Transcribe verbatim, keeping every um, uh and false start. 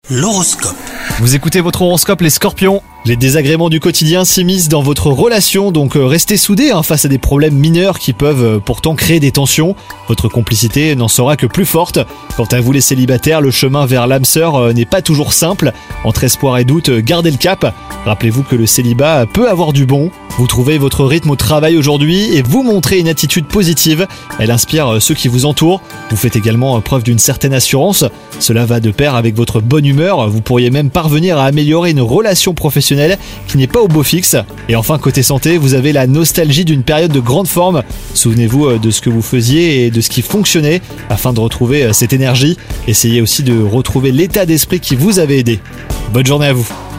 L'horoscope. Vous écoutez votre horoscope les scorpions. Les désagréments du quotidien s'immiscent dans votre relation, donc restez soudés hein, face à des problèmes mineurs qui peuvent euh, pourtant créer des tensions. Votre complicité n'en sera que plus forte. Quant à vous les célibataires, le chemin vers l'âme sœur euh, n'est pas toujours simple. Entre espoir et doute, euh, gardez le cap. Rappelez-vous que le célibat peut avoir du bon. Vous trouvez votre rythme au travail aujourd'hui et vous montrez une attitude positive. Elle inspire euh, ceux qui vous entourent. Vous faites également euh, preuve d'une certaine assurance. Cela va de pair avec votre bonne humeur. Vous pourriez même parvenir à améliorer une relation professionnelle qui n'est pas au beau fixe. Et enfin, côté santé, vous avez la nostalgie d'une période de grande forme. Souvenez-vous de ce que vous faisiez et de ce qui fonctionnait afin de retrouver cette énergie. Essayez aussi de retrouver l'état d'esprit qui vous avait aidé. Bonne journée à vous.